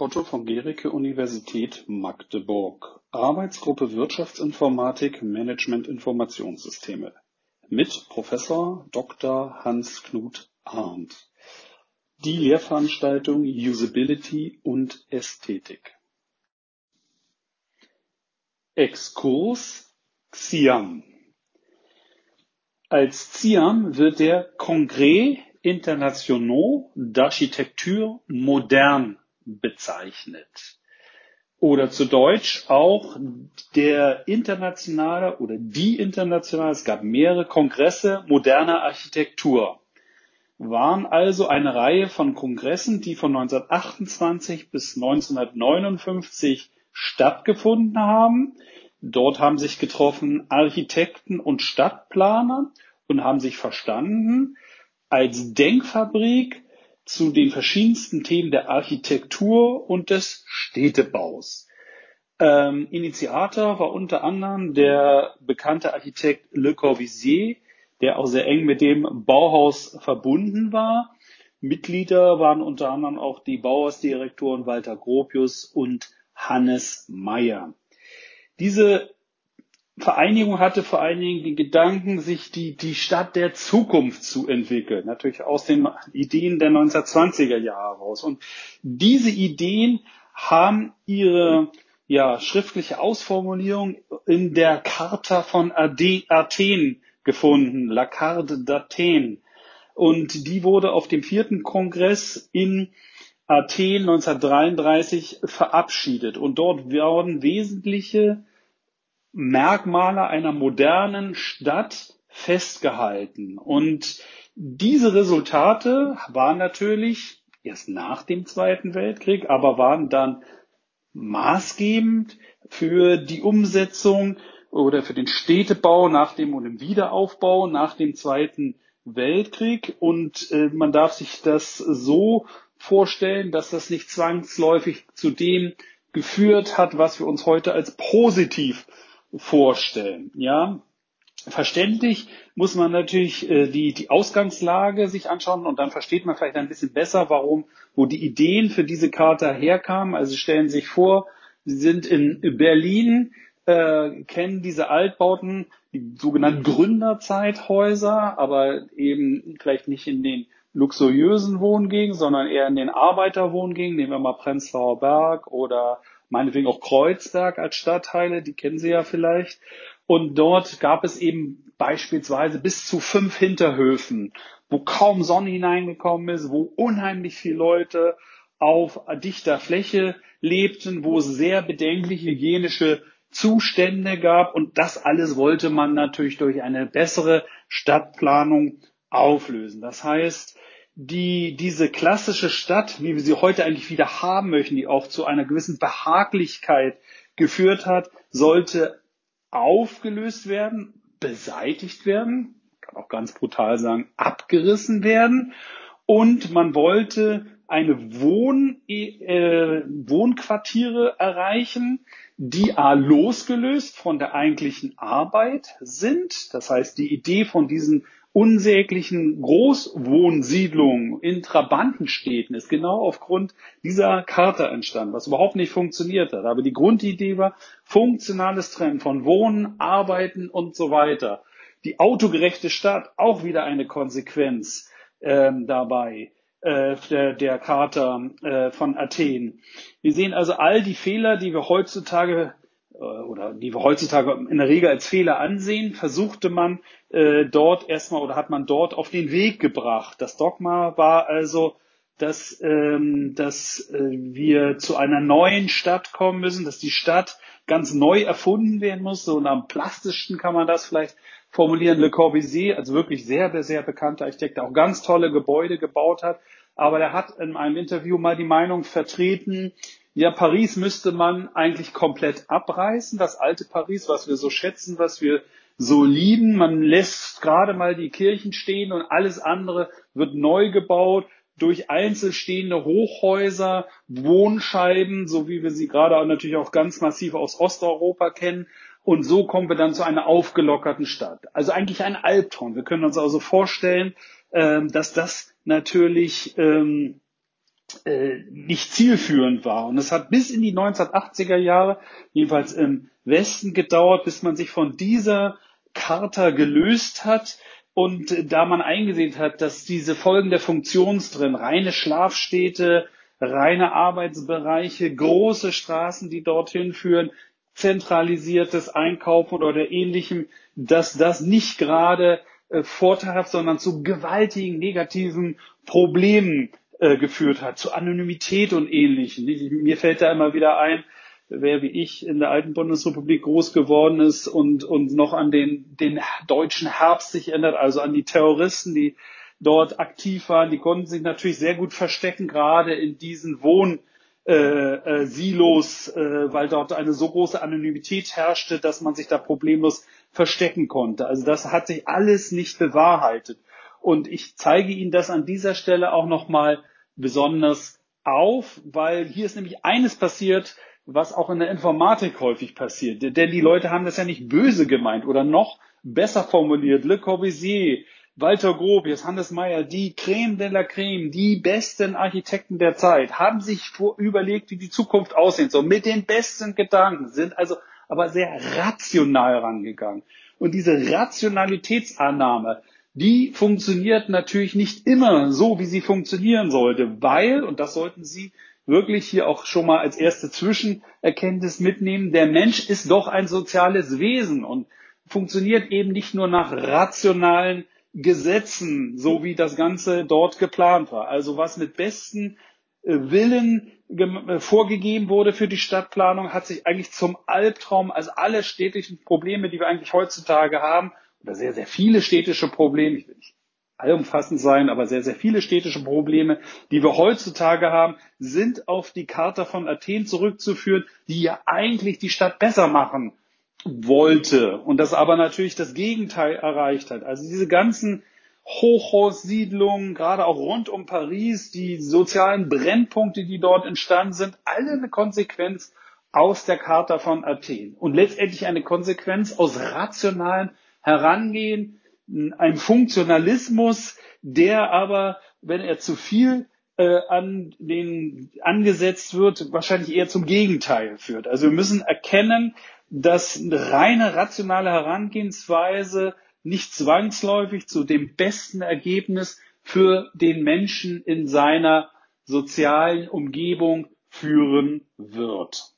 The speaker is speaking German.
Otto von Guericke, Universität Magdeburg. Arbeitsgruppe Wirtschaftsinformatik, Management Informationssysteme mit Professor Dr. Hans-Knut Arndt. Die Lehrveranstaltung Usability und Ästhetik. Exkurs CIAM. Als CIAM wird der Congrès International d'Architecture Moderne bezeichnet. Oder zu Deutsch auch der internationale oder die internationale, es gab mehrere Kongresse moderner Architektur. Waren also eine Reihe von Kongressen, die von 1928 bis 1959 stattgefunden haben. Dort haben sich getroffen Architekten und Stadtplaner und haben sich verstanden als Denkfabrik zu den verschiedensten Themen der Architektur und des Städtebaus. Initiator war unter anderem der bekannte Architekt Le Corbusier, der auch sehr eng mit dem Bauhaus verbunden war. Mitglieder waren unter anderem auch die Bauhausdirektoren Walter Gropius und Hannes Meyer. Diese Vereinigung hatte vor allen Dingen den Gedanken, sich die Stadt der Zukunft zu entwickeln, natürlich aus den Ideen der 1920er Jahre heraus. Und diese Ideen haben ihre schriftliche Ausformulierung in der Charta von Athen gefunden, La Carte d'Athen. Und die wurde auf dem 4. Kongress in Athen 1933 verabschiedet. Und dort wurden wesentliche Merkmale einer modernen Stadt festgehalten. Und diese Resultate waren natürlich erst nach dem Zweiten Weltkrieg, aber waren dann maßgebend für die Umsetzung oder für den Städtebau nach dem und dem Wiederaufbau nach dem Zweiten Weltkrieg. Und man darf sich das so vorstellen, dass das nicht zwangsläufig zu dem geführt hat, was wir uns heute als positiv vorstellen. Ja, verständlich muss man natürlich die Ausgangslage sich anschauen und dann versteht man vielleicht ein bisschen besser, wo die Ideen für diese Charta herkamen. Also stellen Sie sich vor, Sie sind in Berlin, kennen diese Altbauten, die sogenannten Gründerzeithäuser, aber eben vielleicht nicht in den luxuriösen Wohngegenden, sondern eher in den Arbeiterwohngegenden. Nehmen wir mal Prenzlauer Berg oder meinetwegen auch Kreuzberg als Stadtteile, die kennen Sie ja vielleicht. Und dort gab es eben beispielsweise bis zu 5 Hinterhöfen, wo kaum Sonne hineingekommen ist, wo unheimlich viele Leute auf dichter Fläche lebten, wo es sehr bedenkliche hygienische Zustände gab. Und das alles wollte man natürlich durch eine bessere Stadtplanung auflösen. Das heißt, diese klassische Stadt, wie wir sie heute eigentlich wieder haben möchten, die auch zu einer gewissen Behaglichkeit geführt hat, sollte aufgelöst werden, beseitigt werden, kann auch ganz brutal sagen, abgerissen werden. Und man wollte eine Wohnquartiere erreichen, die losgelöst von der eigentlichen Arbeit sind. Das heißt, die Idee von diesen unsäglichen Großwohnsiedlungen in Trabantenstädten ist genau aufgrund dieser Charta entstanden, was überhaupt nicht funktioniert hat. Aber die Grundidee war funktionales Trennen von Wohnen, Arbeiten und so weiter. Die autogerechte Stadt, auch wieder eine Konsequenz dabei der Charta von Athen. Wir sehen also all die Fehler, die wir heutzutage in der Regel als Fehler ansehen, versuchte man dort erstmal oder hat man dort auf den Weg gebracht. Das Dogma war also, dass wir zu einer neuen Stadt kommen müssen, dass die Stadt ganz neu erfunden werden muss. So, und am plastischsten kann man das vielleicht formulieren. Le Corbusier, also wirklich sehr, sehr bekannter Architekt, der auch ganz tolle Gebäude gebaut hat. Aber der hat in einem Interview mal die Meinung vertreten, ja, Paris müsste man eigentlich komplett abreißen, das alte Paris, was wir so schätzen, was wir so lieben. Man lässt gerade mal die Kirchen stehen und alles andere wird neu gebaut durch einzelstehende Hochhäuser, Wohnscheiben, so wie wir sie gerade natürlich auch ganz massiv aus Osteuropa kennen. Und so kommen wir dann zu einer aufgelockerten Stadt. Also eigentlich ein Albtraum. Wir können uns also vorstellen, dass das natürlich nicht zielführend war. Und es hat bis in die 1980er Jahre, jedenfalls im Westen, gedauert, bis man sich von dieser Charta gelöst hat und da man eingesehen hat, dass diese Folgen der Funktionstrennen, reine Schlafstädte, reine Arbeitsbereiche, große Straßen, die dorthin führen, zentralisiertes Einkaufen oder ähnlichem, dass das nicht gerade vorteilhaft, sondern zu gewaltigen negativen Problemen geführt hat, zu Anonymität und Ähnlichem. Mir fällt da immer wieder ein, wer wie ich in der alten Bundesrepublik groß geworden ist und noch an den deutschen Herbst sich erinnert, also an die Terroristen, die dort aktiv waren, die konnten sich natürlich sehr gut verstecken, gerade in diesen Silos, weil dort eine so große Anonymität herrschte, dass man sich da problemlos verstecken konnte. Also das hat sich alles nicht bewahrheitet. Und ich zeige Ihnen das an dieser Stelle auch nochmal besonders auf, weil hier ist nämlich eines passiert, was auch in der Informatik häufig passiert. Denn die Leute haben das ja nicht böse gemeint oder noch besser formuliert. Le Corbusier, Walter Gropius, Hannes Meyer, die Creme de la Creme, die besten Architekten der Zeit, haben sich überlegt, wie die Zukunft aussehen soll, mit den besten Gedanken, sind also aber sehr rational rangegangen. Und diese Rationalitätsannahme, die funktioniert natürlich nicht immer so, wie sie funktionieren sollte, weil, und das sollten Sie wirklich hier auch schon mal als erste Zwischenerkenntnis mitnehmen, der Mensch ist doch ein soziales Wesen und funktioniert eben nicht nur nach rationalen Gesetzen, so wie das Ganze dort geplant war. Also was mit besten Willen vorgegeben wurde für die Stadtplanung, hat sich eigentlich zum Albtraum, also alle städtischen Probleme, die wir eigentlich heutzutage haben, oder sehr, sehr viele städtische Probleme, ich will nicht allumfassend sein, aber sehr, sehr viele städtische Probleme, die wir heutzutage haben, sind auf die Charta von Athen zurückzuführen, die ja eigentlich die Stadt besser machen wollte und das aber natürlich das Gegenteil erreicht hat. Also diese ganzen Hochhaussiedlungen, gerade auch rund um Paris, die sozialen Brennpunkte, die dort entstanden sind, alle eine Konsequenz aus der Charta von Athen und letztendlich eine Konsequenz aus rationalen Herangehen, einem Funktionalismus, der aber, wenn er zu viel angesetzt wird, wahrscheinlich eher zum Gegenteil führt. Also wir müssen erkennen, dass eine reine rationale Herangehensweise nicht zwangsläufig zu dem besten Ergebnis für den Menschen in seiner sozialen Umgebung führen wird.